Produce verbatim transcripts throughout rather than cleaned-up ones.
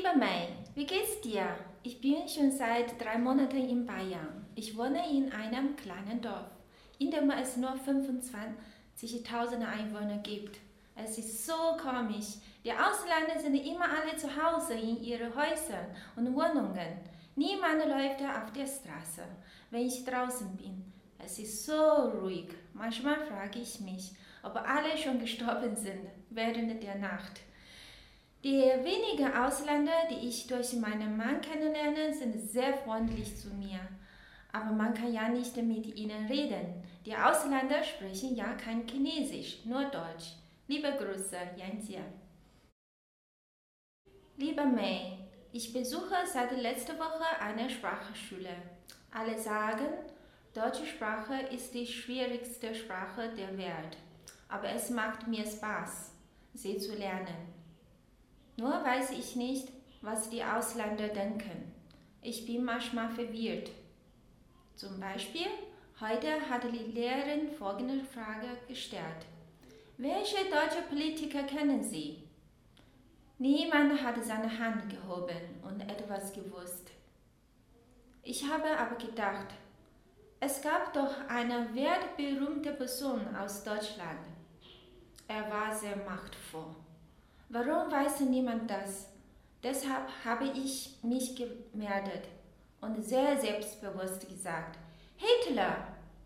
Liebe May, wie geht's dir? Ich bin schon seit drei Monaten in Bayern. Ich wohne in einem kleinen Dorf, in dem es nur fünfundzwanzigtausend Einwohner gibt. Es ist so komisch. Die Ausländer sind immer alle zu Hause in ihren Häusern und Wohnungen. Niemand läuft auf der Straße, wenn ich draußen bin. Es ist so ruhig. Manchmal frage ich mich, ob alle schon gestorben sind während der Nacht. Die wenigen Ausländer, die ich durch meinen Mann kennenlerne, sind sehr freundlich zu mir. Aber man kann ja nicht mit ihnen reden. Die Ausländer sprechen ja kein Chinesisch, nur Deutsch. Liebe Grüße, Yanjie. Liebe May, ich besuche seit letzter Woche eine Sprachschule. Alle sagen, deutsche Sprache ist die schwierigste Sprache der Welt. Aber es macht mir Spaß, sie zu lernen. Nur weiß ich nicht, was die Ausländer denken. Ich bin manchmal verwirrt. Zum Beispiel, heute hat die Lehrerin folgende Frage gestellt. Welche deutsche Politiker kennen Sie? Niemand hat seine Hand gehoben und etwas gewusst. Ich habe aber gedacht, es gab doch eine weltberühmte Person aus Deutschland. Er war sehr machtvoll. Warum weiß niemand das? Deshalb habe ich mich gemeldet und sehr selbstbewusst gesagt, Hitler!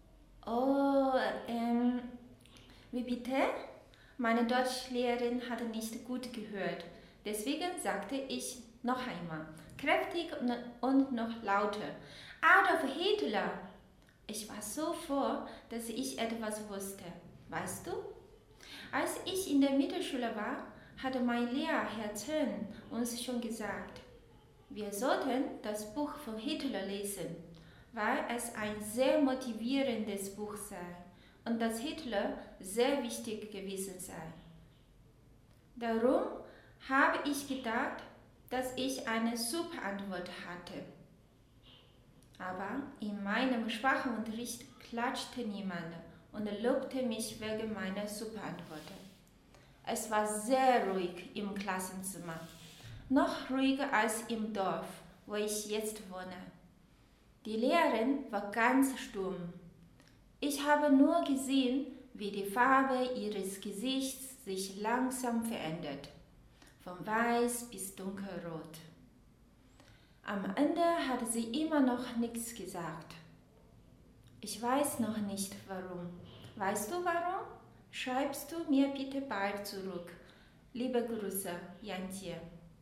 Oh, ähm, wie bitte? Meine Deutschlehrerin hatte nicht gut gehört, deswegen sagte ich noch einmal, kräftig und noch lauter, Adolf Hitler! Ich war so froh, dass ich etwas wusste. Weißt du? Als ich in der Mittelschule war, hatte mein Lehrer Herr Zhön uns schon gesagt, wir sollten das Buch von Hitler lesen, weil es ein sehr motivierendes Buch sei und dass Hitler sehr wichtig gewesen sei. Darum habe ich gedacht, dass ich eine super Antwort hatte. Aber in meinem Sprachunterricht klatschte niemand und lobte mich wegen meiner super Antworten. Es war sehr ruhig im Klassenzimmer, noch ruhiger als im Dorf, wo ich jetzt wohne. Die Lehrerin war ganz stumm. Ich habe nur gesehen, wie die Farbe ihres Gesichts sich langsam verändert, von weiß bis dunkelrot. Am Ende hatte sie immer noch nichts gesagt. Ich weiß noch nicht warum. Weißt du warum? Schreibst du mir bitte bald zurück. Liebe Grüße, Yanjie.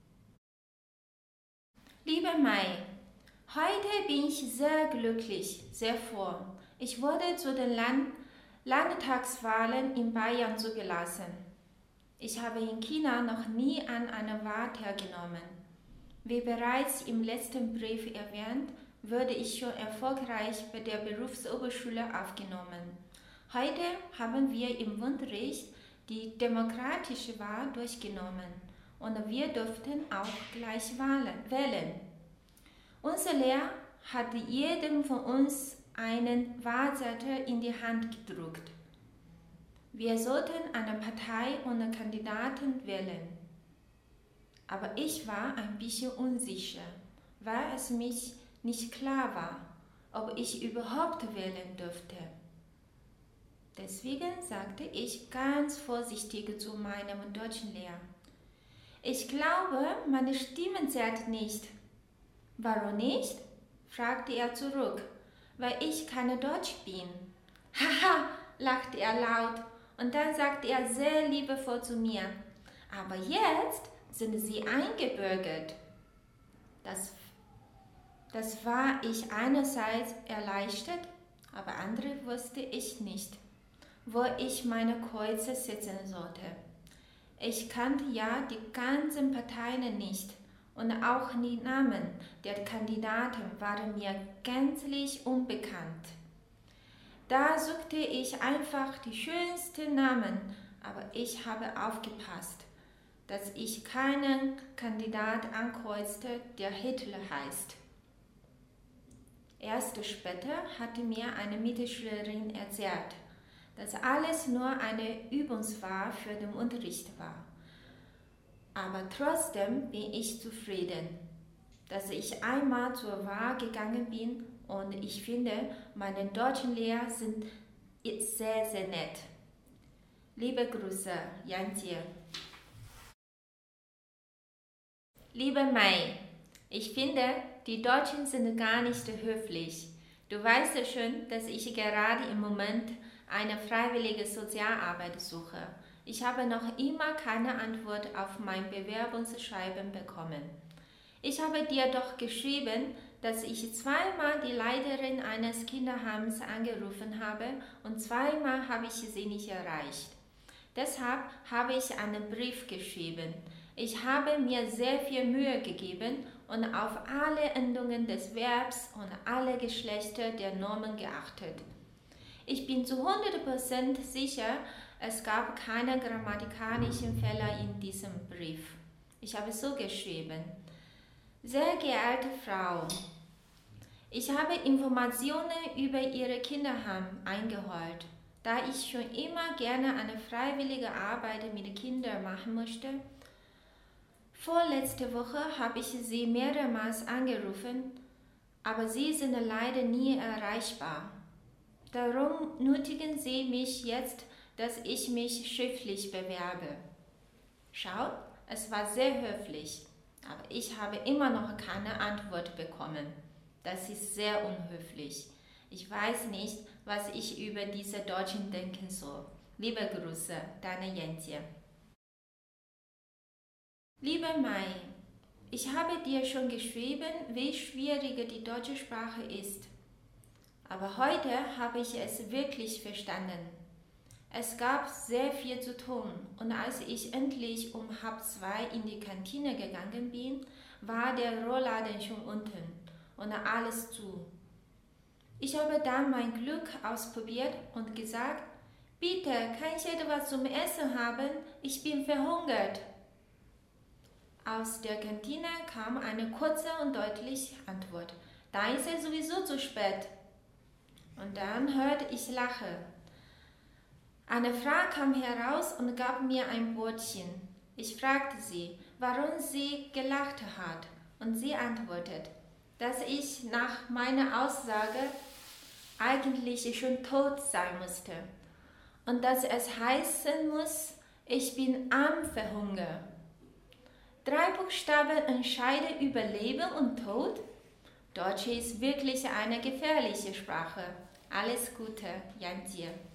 Liebe Mai, heute bin ich sehr glücklich, sehr froh. Ich wurde zu den Land Landtagswahlen in Bayern zugelassen. Ich habe in China noch nie an einer Wahl teilgenommen. Wie bereits im letzten Brief erwähnt, wurde ich schon erfolgreich bei der Berufsoberschule aufgenommen. Heute haben wir im Unterricht die demokratische Wahl durchgenommen und wir durften auch gleich wählen. Unser Lehrer hat jedem von uns einen Wahlzettel in die Hand gedruckt. Wir sollten eine Partei und einen Kandidaten wählen. Aber ich war ein bisschen unsicher, weil es mich nicht klar war, ob ich überhaupt wählen dürfte. Deswegen sagte ich ganz vorsichtig zu meinem deutschen Lehrer, ich glaube, meine Stimme zählt nicht. Warum nicht? Fragte er zurück, weil ich keine Deutsch bin. Haha, lachte er laut und dann sagte er sehr liebevoll zu mir, aber jetzt sind Sie eingebürgert. Das, das war ich einerseits erleichtert, aber andere wusste ich nicht, wo ich meine Kreuze setzen sollte. Ich kannte ja die ganzen Parteien nicht und auch die Namen der Kandidaten waren mir gänzlich unbekannt. Da suchte ich einfach die schönsten Namen, aber ich habe aufgepasst, dass ich keinen Kandidat ankreuzte, der Hitler heißt. Erst später hatte mir eine Mitschülerin erzählt, dass alles nur eine Übungswahl für den Unterricht war. Aber trotzdem bin ich zufrieden, dass ich einmal zur Wahl gegangen bin und ich finde, meine deutschen Lehrer sind sehr, sehr nett. Liebe Grüße, Yanjie. Liebe Mai, ich finde, die Deutschen sind gar nicht höflich. Du weißt ja schon, dass ich gerade im Moment eine freiwillige Sozialarbeit suche. Ich habe noch immer keine Antwort auf mein Bewerbungsschreiben bekommen. Ich habe dir doch geschrieben, dass ich zweimal die Leiterin eines Kinderheims angerufen habe und zweimal habe ich sie nicht erreicht. Deshalb habe ich einen Brief geschrieben. Ich habe mir sehr viel Mühe gegeben und auf alle Endungen des Verbs und alle Geschlechter der Nomen geachtet. Ich bin zu hundert Prozent sicher, es gab keine grammatikalischen Fehler in diesem Brief. Ich habe so geschrieben: Sehr geehrte Frau, ich habe Informationen über Ihre Kinderheim eingeholt. Da ich schon immer gerne eine freiwillige Arbeit mit Kindern machen möchte, vorletzte Woche habe ich Sie mehrmals angerufen, aber Sie sind leider nie erreichbar. Darum nötigen Sie mich jetzt, dass ich mich schriftlich bewerbe. Schau, es war sehr höflich, aber ich habe immer noch keine Antwort bekommen. Das ist sehr unhöflich. Ich weiß nicht, was ich über diese Deutschen denken soll. Liebe Grüße, deine Yanjie. Liebe Mai, ich habe dir schon geschrieben, wie schwierig die deutsche Sprache ist. Aber heute habe ich es wirklich verstanden. Es gab sehr viel zu tun und als ich endlich um halb zwei in die Kantine gegangen bin, war der Rollladen schon unten und alles zu. Ich habe dann mein Glück ausprobiert und gesagt, bitte, kann ich etwas zum Essen haben? Ich bin verhungert. Aus der Kantine kam eine kurze und deutliche Antwort. Da ist es sowieso zu spät. Und dann hörte ich Lachen. Eine Frau kam heraus und gab mir ein Brötchen. Ich fragte sie, warum sie gelacht hat. Und sie antwortet, dass ich nach meiner Aussage eigentlich schon tot sein musste und dass es heißen muss, ich bin am Verhungern. Drei Buchstaben entscheiden über Leben und Tod? Deutsch ist wirklich eine gefährliche Sprache. Alles Gute, Yanjie.